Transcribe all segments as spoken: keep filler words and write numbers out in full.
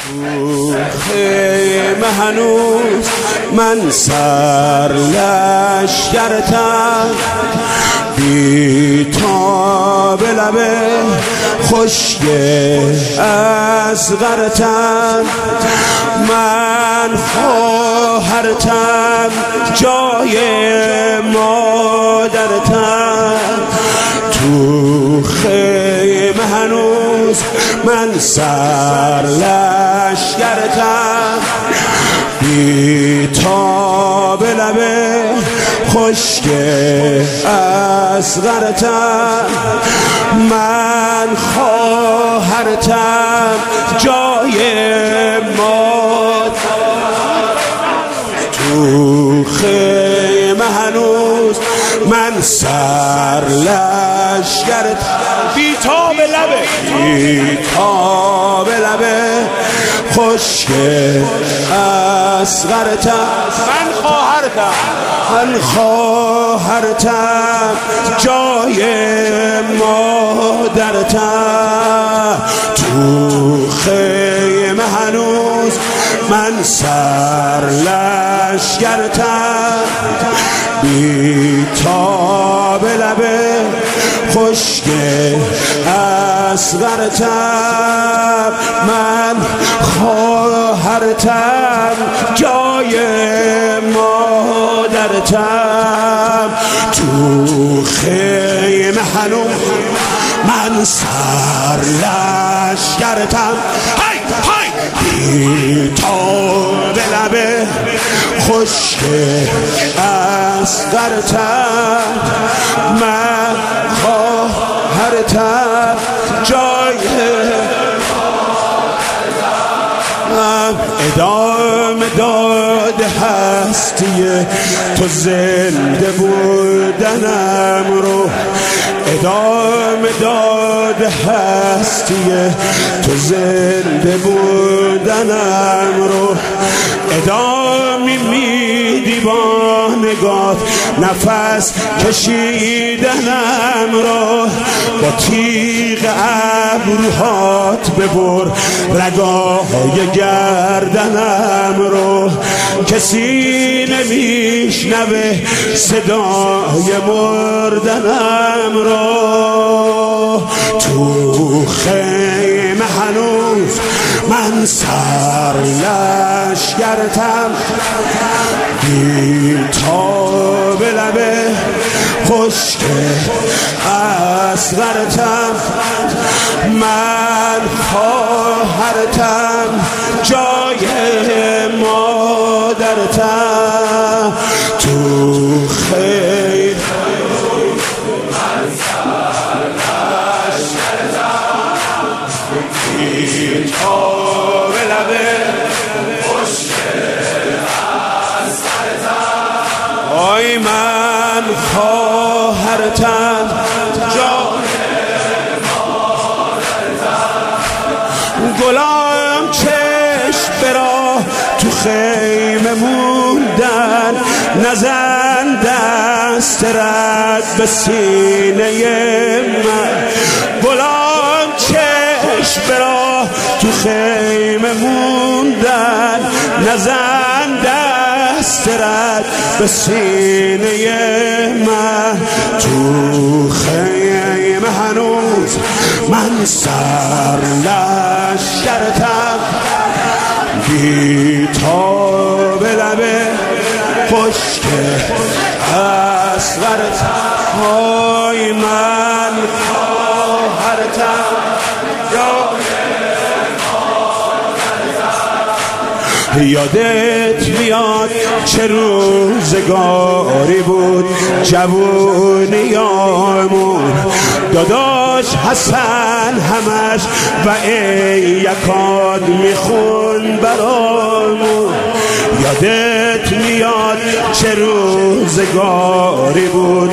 خیمه هنوز من سر لشکرتم، بی تاب لبه خشک اصغرتم، من خواهرتم جای مادرتم، تو خیمه هنوز من سر لشکرتم، بی تاب لبه خشک اصغرتم، من خواهرتم جای مادرتم، تو خیمه هنوز من سر لشکرتم، بی تاب لبه بی تاب لبه خشک اصغرتم، من خواهرتم من خواهرتم جای مادرتم، تو خیمه هنوز من سر لشکرتم، بی تاب لبه خشک اصغرتم، من خواهرتم جای مادرتم، تو خیمه هنوز من سر لشکرتم، های های بی تاب لبه خشک اصغرتم، من خواهرتم جای ادامه داد هستی تو زنده بودنم رو، ادامه داد هستی تو زنده بودنم رو، ادامه میدی با نگاه نفس کشیدنم رو، با تیغ ابروهات ببر رگاهای گردنم رو، کسی نمیشنوه صدای مردنم رو، تو خیمه هنوز من سر لشکرتم، بی تاب لبه خشک اصغرتم، من خواهرتم جای مادرتم، تو خیمه من سر لشکرتم، بی تاب لبه خشک اصغرتم، آی من خواهرتم جای مادرتم، گلام چشم برا تو خیمه موندن، نزن دست رد به سینه من، گلام چشم برا تو خیمه موندن، نزن دست رد به سینه من، تو خیمه هنوز من سر لشکرتم، بی تاب لبه خشک اصغرتم، آی من خواهرتم جای مادرتم، یادت میاد چه روزگاری بود جوونیامون، داداش حسن همش و ای یکاد میخون برامون، یادت میاد چه روزگاری بود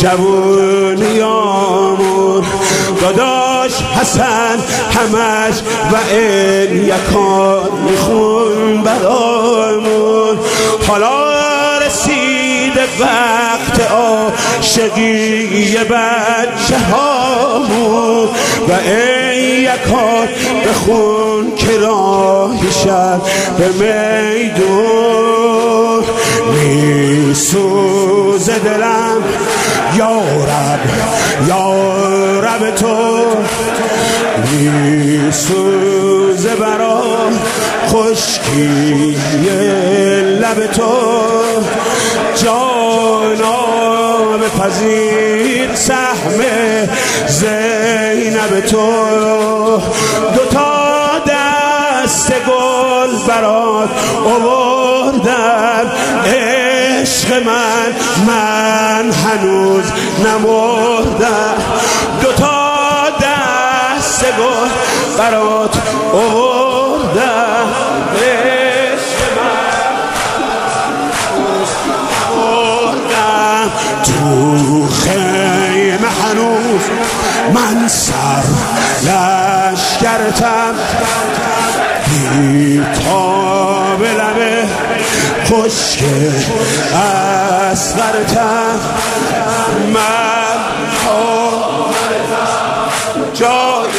جوونیامون، داداش حسن همش و ای یکاد میخون برامون، حالا رسید وقت عاشقی بچه هامون و ای یکاد بخون کرام گاهی شب به میدون میسوزه دلم یا رب یا رب تو میسوزه برا خشکی لب تو جانا بپذیر سهم زینب تو دوتا دست گل برات آوردم عشق من من هنوز نمردم دوتا دست گل برات آوردم عشق من هنوز نمردم تو خیمه هنوز من سر لشکرتم بیتاب لبه خشک اصغرتم من جای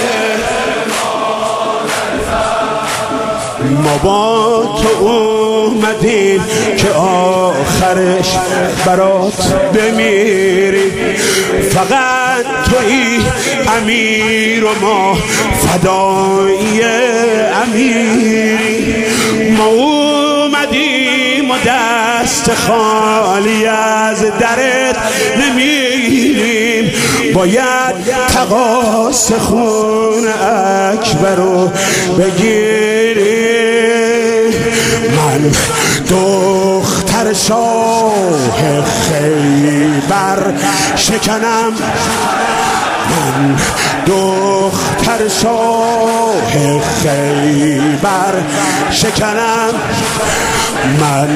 ما با تو اومدیم که آخرش برات بمیریم فقط توی امیر و ما فدایی امیری ما اومدیم و دست خالی از درت نمیریم باید تقاص خون اکبر رو بگیریم من دختر شاه خیبر شکنم من دختر شاه خیبر شکنم من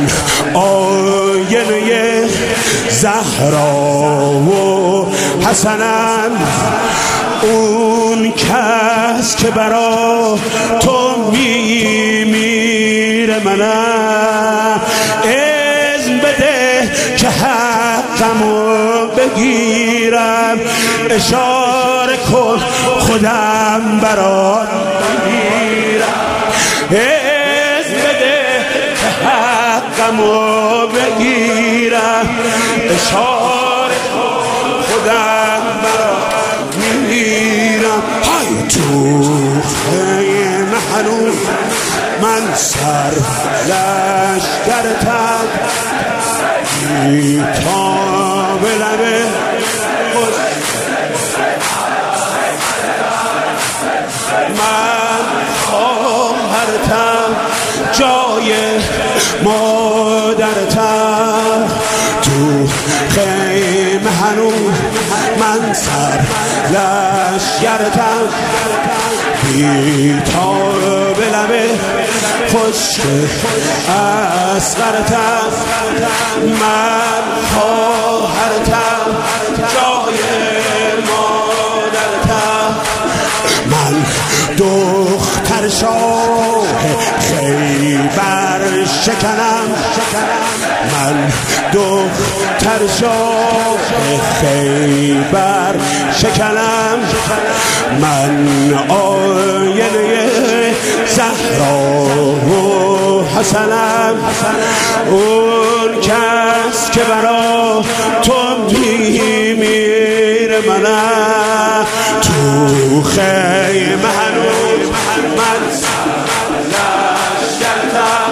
آینه زهرا و حسنم اون کس که برا تو میمیره منم اذن بده که حقمو بگیرم اشاره کن خودم برات بگیرم اذن بده که حقمو بگیرم اشاره کن خودم برات بگیرم های تو خیمه هنوز من سر لشکرتم بیتاب لبه من خواهرتم جای مادرتم تو خیمه هنوز من سر لشکرتم بیتاب لبه خشک اصغرتم من خواهرتم جای مادرتم من دختر شاه خیبر شکنم من دختر شاه خیبر شکنم من آینه زهرا و حسنم اون کس که برا تو میمیره منم تو خیمه هنوز من لشکرتم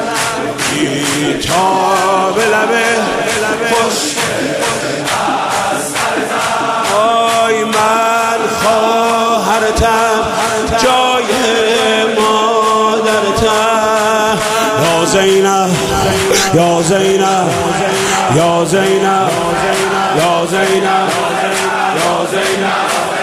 بیتاب لبه خشک آی من خواهرتم جای مادرتم یا زینب یا زینب یا زینب یا زینب یا زینب